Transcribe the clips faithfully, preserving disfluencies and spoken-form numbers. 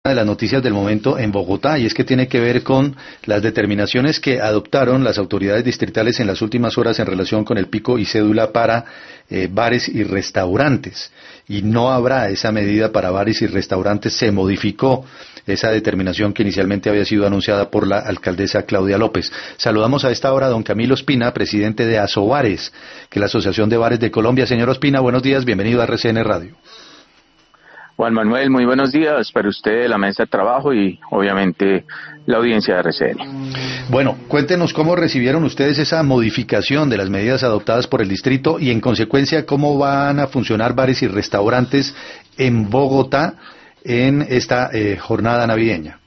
de las noticias del momento en Bogotá, y es que tiene que ver con las determinaciones que adoptaron las autoridades distritales en las últimas horas en relación con el pico y cédula para eh, bares y restaurantes. Y no habrá esa medida para bares y restaurantes. Se modificó esa determinación que inicialmente había sido anunciada por la alcaldesa Claudia López. Saludamos a esta hora a don Camilo Ospina, presidente de Asobares, que es la Asociación de Bares de Colombia. Señor Ospina, buenos días, bienvenido a R C N Radio. Juan Manuel, muy buenos días para usted, la mesa de trabajo y obviamente la audiencia de R C N. Bueno, cuéntenos cómo recibieron ustedes esa modificación de las medidas adoptadas por el distrito y en consecuencia cómo van a funcionar bares y restaurantes en Bogotá en esta eh, jornada navideña.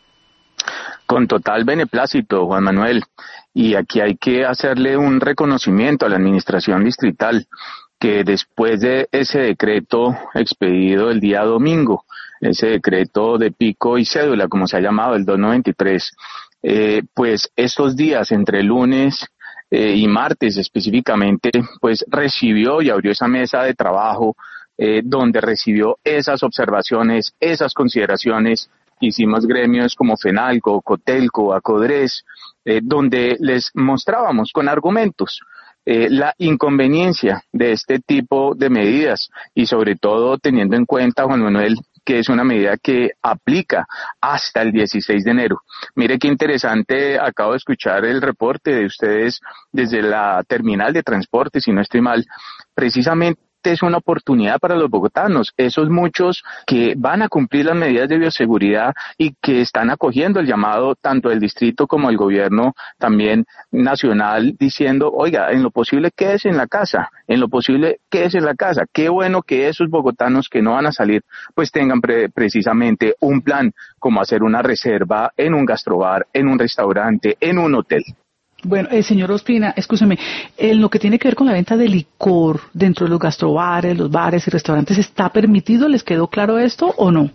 Con total beneplácito, Juan Manuel, y aquí hay que hacerle un reconocimiento a la administración distrital, que después de ese decreto expedido el día domingo, ese decreto de pico y cédula, como se ha llamado, el doscientos noventa y tres, eh, pues estos días entre lunes eh, y martes específicamente, pues recibió y abrió esa mesa de trabajo eh, donde recibió esas observaciones, esas consideraciones. Hicimos gremios como FENALCO, COTELCO, ACODRES, eh, donde les mostrábamos con argumentos Eh, la inconveniencia de este tipo de medidas y sobre todo teniendo en cuenta, Juan Manuel, que es una medida que aplica hasta el dieciséis de enero. Mire qué interesante, acabo de escuchar el reporte de ustedes desde la terminal de transporte, si no estoy mal, precisamente es una oportunidad para los bogotanos, esos muchos que van a cumplir las medidas de bioseguridad y que están acogiendo el llamado tanto del distrito como del gobierno también nacional diciendo, oiga, en lo posible quédese en la casa, en lo posible quédese en la casa. Qué bueno que esos bogotanos que no van a salir pues tengan pre- precisamente un plan como hacer una reserva en un gastrobar, en un restaurante, en un hotel. Bueno, eh, señor Ospina, escúcheme, en lo que tiene que ver con la venta de licor dentro de los gastrobares, los bares y restaurantes, ¿está permitido? ¿Les quedó claro esto o no?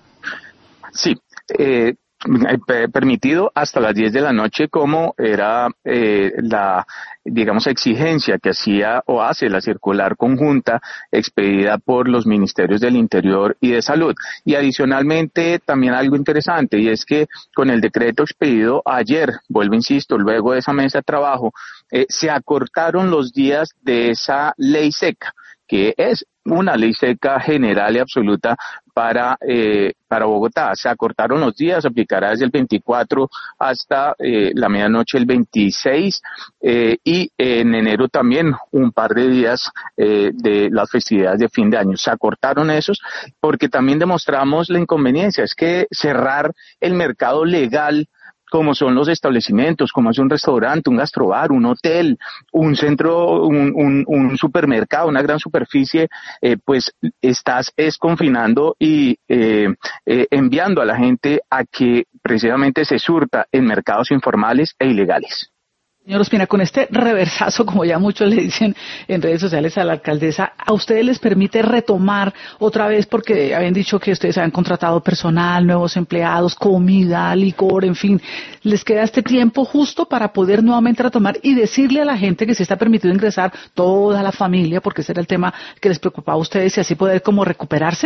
Sí, eh, permitido hasta las diez de la noche, como era eh, la, digamos, exigencia que hacía o hace la circular conjunta expedida por los ministerios del Interior y de Salud. Y adicionalmente también algo interesante, y es que con el decreto expedido ayer, vuelvo insisto, luego de esa mesa de trabajo, eh, se acortaron los días de esa ley seca, que es una ley seca general y absoluta para eh, para Bogotá. Se acortaron los días, aplicará desde el veinticuatro hasta eh, la medianoche el veintiséis eh, y en enero también un par de días eh, de las festividades de fin de año. Se acortaron esos porque también demostramos la inconveniencia, es que cerrar el mercado legal como son los establecimientos, como es un restaurante, un gastrobar, un hotel, un centro, un, un, un supermercado, una gran superficie, eh, pues estás es confinando y eh, eh, enviando a la gente a que precisamente se surta en mercados informales e ilegales. Señor Ospina, con este reversazo, como ya muchos le dicen en redes sociales a la alcaldesa, ¿a ustedes les permite retomar otra vez? Porque habían dicho que ustedes habían contratado personal, nuevos empleados, comida, licor, en fin. ¿Les queda este tiempo justo para poder nuevamente retomar y decirle a la gente que se está permitido ingresar toda la familia, porque ese era el tema que les preocupaba a ustedes, y así poder como recuperarse?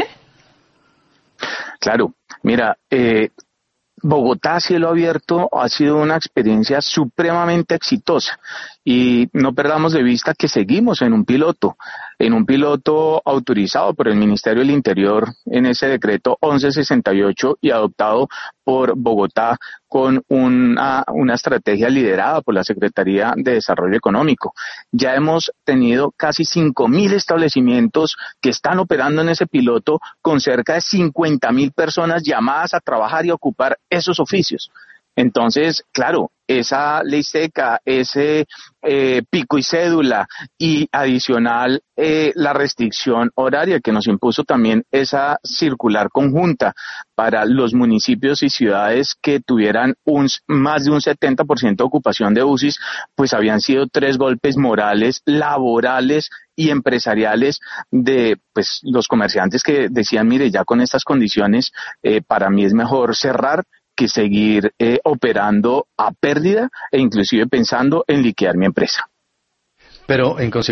Claro, mira, eh, Bogotá cielo abierto ha sido una experiencia supremamente exitosa y no perdamos de vista que seguimos en un piloto, en un piloto autorizado por el Ministerio del Interior en ese decreto once sesenta y ocho y adoptado por Bogotá con una, una estrategia liderada por la Secretaría de Desarrollo Económico. Ya hemos tenido casi cinco mil establecimientos que están operando en ese piloto con cerca de cincuenta mil personas llamadas a trabajar y a ocupar esos oficios. Entonces, claro, esa ley seca, ese eh, pico y cédula y adicional eh, la restricción horaria que nos impuso también esa circular conjunta para los municipios y ciudades que tuvieran un, más de un setenta por ciento de ocupación de U C Is, pues habían sido tres golpes morales, laborales y empresariales de pues los comerciantes que decían, mire, ya con estas condiciones eh, para mí es mejor cerrar que seguir eh, operando a pérdida e inclusive pensando en liquidar mi empresa. Pero en